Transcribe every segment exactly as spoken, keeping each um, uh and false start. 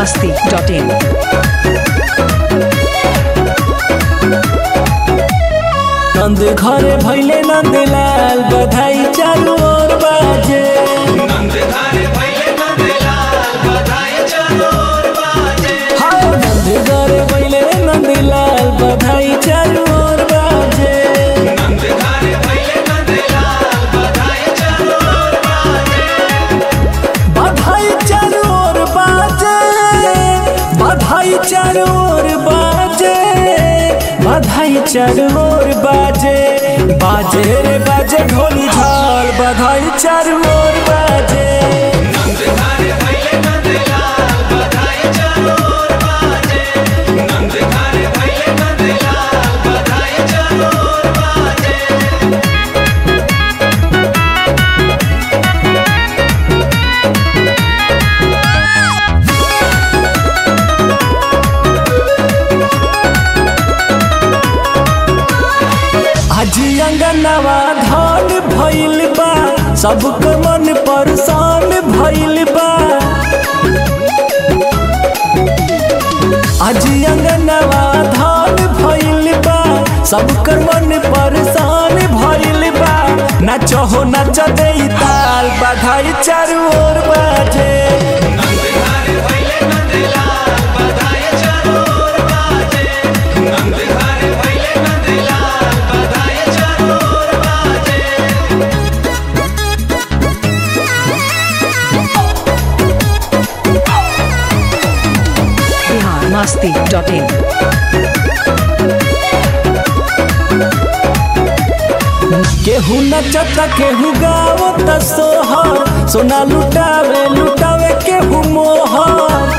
masti dot in. Nand घरे भैले नंदलाल बधाई चालू और बाजे। नंद घरे भैले नंदलाल बधाई चालू और बाजे। हाँ नंद घरे भैले नंदलाल बधाई चालू और बाजे। नंद घरे भैले नंदलाल बधाई चालू और बाजे। बधाई चालू और बाजे। बधाई चालू और बाजे। बधाई चालू और बाजे। बाजे रे बाजे ढोली झाल बधाई चालू और बाजे। नंद घरे भैले नंदलाल बधाई चालू और बाजे। नंद घरे भैले नंदलाल बधाई चालू और बाजे। आज अंगनवा धान भइल बा सबके मन परेशान भइल बा। आज अंगनवा धान भइल बा सबके मन परेशान भइल बा। नाचो हो नाच दे ताल बधाई चारू ओर बाजे। नंद घरे भैले नंदलाल बधाई चालू और बाजे। नंद घरे भैले नंदलाल बधाई चालू और बाजे। Bihar masti dot in. केहू नचता केहू गावता सोहर सोना लुटावे लुटावे केहू मोहर।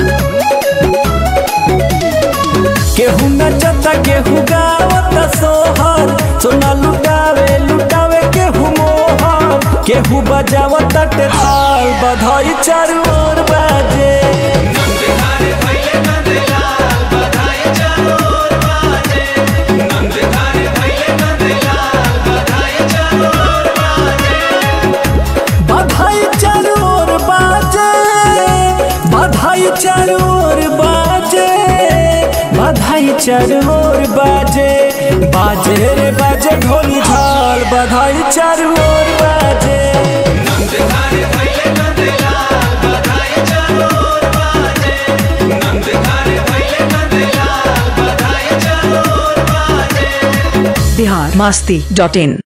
केहू नचता केहू गावता सोहर सोना लुटावे लुटावे केहू मोहर। केहू बजावता टेथाल बधाई चारू ओर बाजे। नंद घरे भैले नंदलाल बधाई चालू और बाजे। नंद घरे भैले नंदलाल बधाई चालू और बाजे। बधाई चारू ओर बाजे। बधाई चारू ओर बाजे। बधाई चारू ओर बाजे। बाजे रे बाजे ढोली झाल बधाई चारू ओर बाजे। नंद घरे भैले नंदलाल बधाई चालू और बाजे। नंद घरे भैले नंदलाल बधाई चालू और बाजे। Bihar masti dot in.